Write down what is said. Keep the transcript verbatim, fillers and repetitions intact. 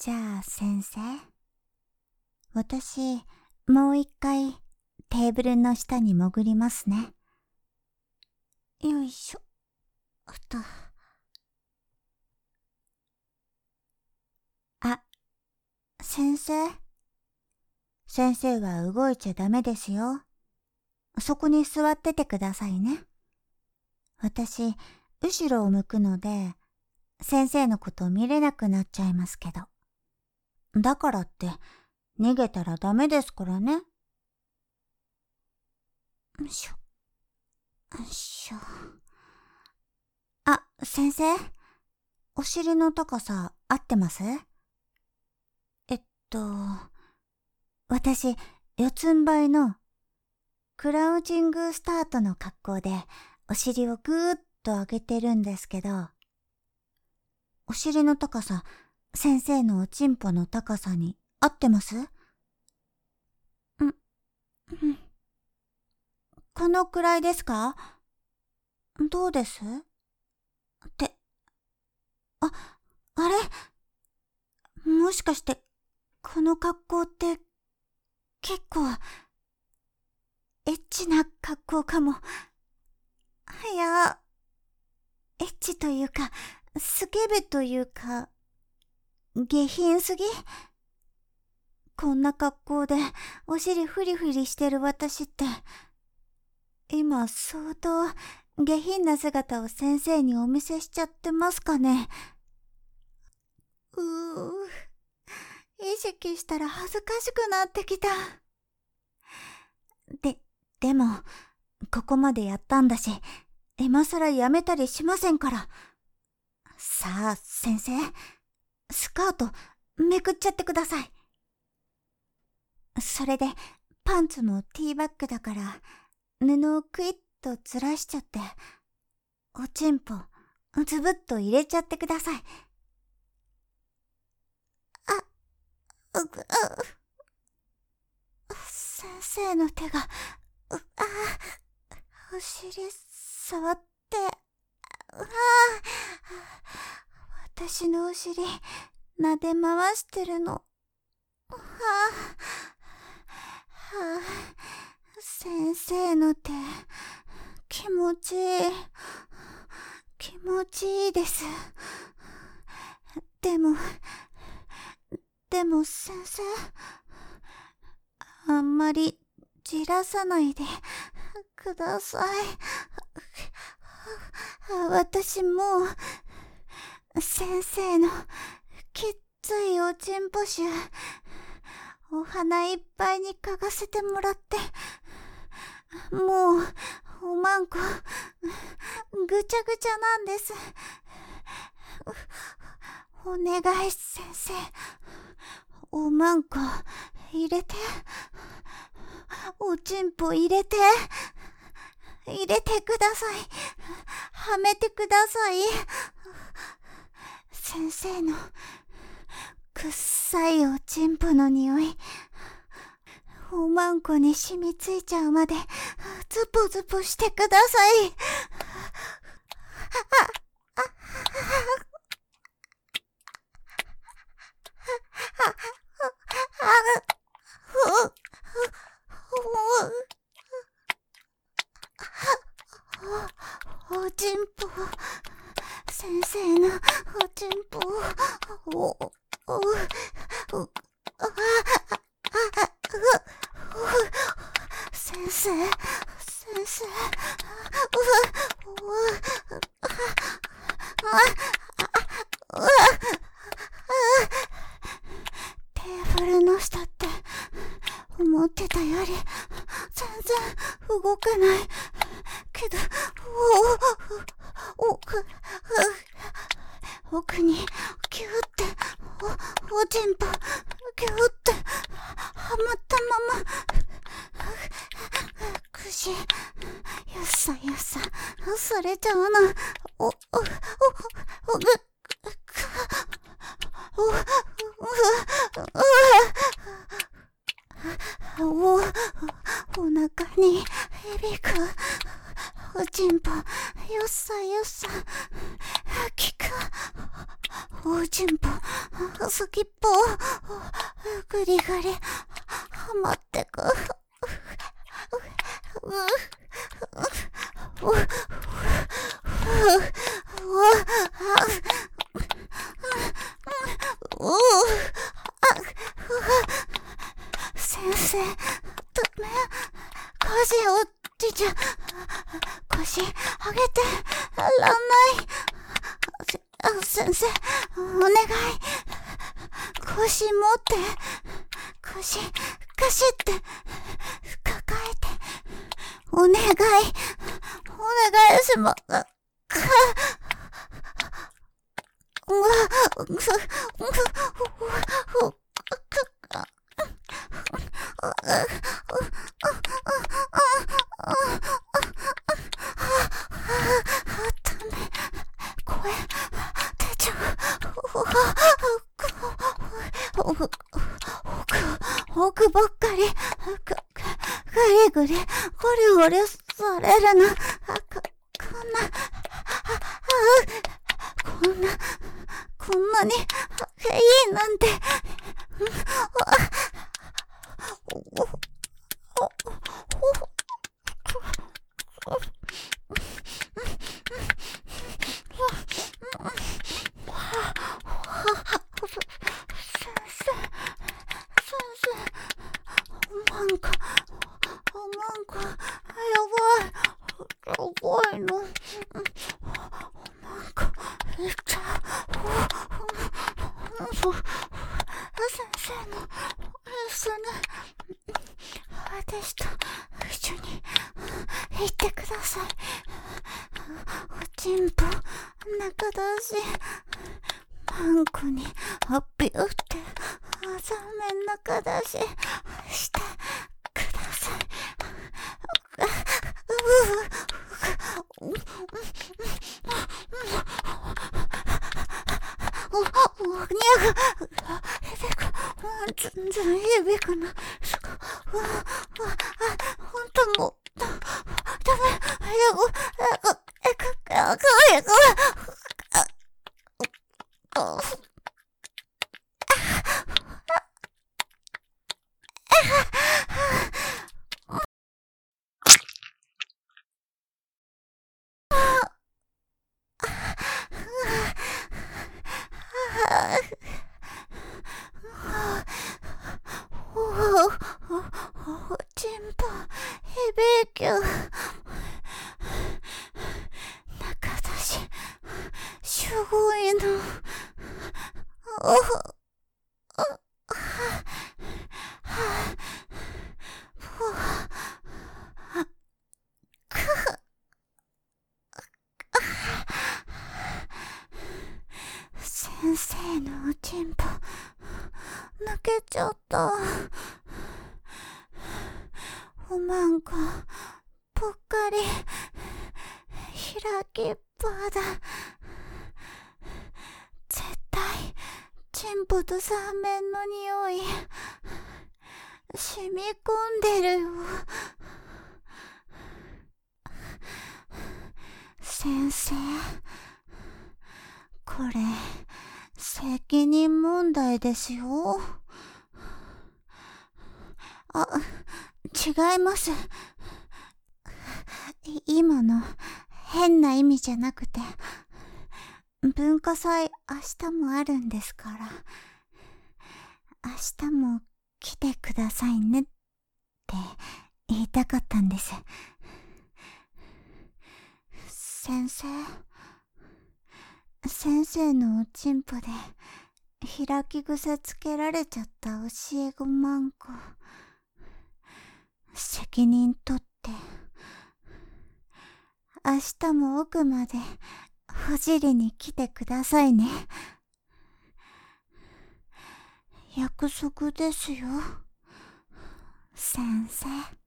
じゃあ先生、私もう一回テーブルの下に潜りますね。よいしょっと。あ、先生。先生は動いちゃダメですよ。そこに座っててくださいね。私、後ろを向くので、先生のことを見れなくなっちゃいますけど。だからって、逃げたらダメですからね。よいしょ。よいしょ。あ、先生。お尻の高さ合ってます？えっと、私、四つん這いのクラウチングスタートの格好でお尻をぐーっと上げてるんですけど、お尻の高さ、先生のおちんぽの高さに合ってます？ん、うん。このくらいですか？どうです？って、あ、あれ？もしかして、この格好って、結構、エッチな格好かも。いや、エッチというか、スケベというか、下品すぎ？こんな格好でお尻フリフリしてる私って、今相当下品な姿を先生にお見せしちゃってますかね。うー、意識したら恥ずかしくなってきた。で、でも、ここまでやったんだし、今更やめたりしませんから。さあ、先生、スカートめくっちゃってください。それで、パンツもティーバッグだから、布をクイッとずらしちゃって、おちんぽ、ズブッと入れちゃってください。あ、う、う、先生の手が、う、あ、お尻触って、うわ、私のお尻、撫で回してるの。はあ、はあ、先生の手、気持ちいい。気持ちいいです。でも、でも先生、あんまりじらさないでください。私もう、先生のきっついおちんぽ臭、お花いっぱいに嗅がせてもらって、もう、おまんこ、ぐちゃぐちゃなんです。お願い先生、おまんこ入れて、おちんぽ入れて、入れてください。はめてください。先生のくっさいおちんぽの匂い、おまんこに染みついちゃうまでズポズポしてください。あ、あ、おちんぽ、先生のおちんぽ、お、お、お、先生、先生、テーブルの下って思ってたより全然動かないけど、お、お、奥にギューってお、おちんぽギューってはまったまま、くし、よっさよっさされちゃうな。お、お、お、お、ぐ、く、お、う、う、お、お腹に響くおちんぽ、よっさよっさ効くおちんぽ、 先っぽをぐりぐりはまってく。先生、ダメ。腰落ちちゃう。腰上げてらんない。先生、お願い。腰持って、腰ガシって抱えて、お願い、お願いします。うわ、う奥ばっかりぐりぐりゴリゴリされるの。こんなこんなこんなにいいなんて。なんか、なんか、やばい、やばいの。なんか、めっちゃ、先生も一緒に、私と一緒に行ってください。おちんぽ、中だし、マンコにアピューって、あざめ中だし、してください。おにゃが、響く、全然響くな。すごい、うわ、うわ、あ、ほんともう、ダメ、やご、やご、やご、やご、やご、あ、おちんぽ、響きゅう。中だし、すごいの。お先生のおちんぽ、抜けちゃった。おまんこ、ぽっかり、開きっぱだ。絶対、ちんぽと三面の匂い、染み込んでるよ。先生、これ、責任問題ですよ。あ、違います。今の変な意味じゃなくて、文化祭明日もあるんですから、明日も来てくださいねって言いたかったんです。先生、先生のおちんぽで開き癖つけられちゃった教え子まんこ、責任取って明日も奥までほじりに来てくださいね。約束ですよ、先生。